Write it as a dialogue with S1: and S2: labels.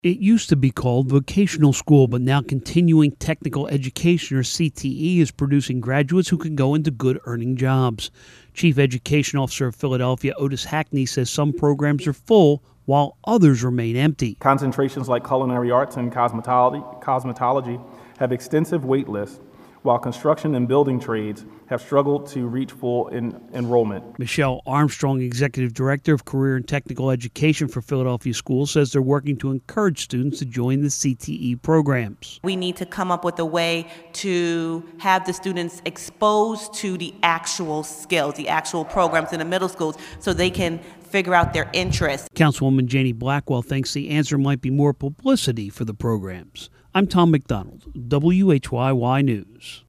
S1: It used to be called vocational school, but now Continuing Technical Education, or CTE, is producing graduates who can go into good earning jobs. Chief Education Officer of Philadelphia, Otis Hackney, says some programs are full while others remain empty.
S2: Concentrations like culinary arts and cosmetology have extensive wait lists, while construction and building trades have struggled to reach full enrollment.
S1: Michelle Armstrong, Executive Director of Career and Technical Education for Philadelphia Schools, says they're working to encourage students to join the CTE programs.
S3: We need to come up with a way to have the students exposed to the actual skills, the actual programs in the middle schools, so they can figure out their interests.
S1: Councilwoman Janie Blackwell thinks the answer might be more publicity for the programs. I'm Tom McDonald, WHYY News.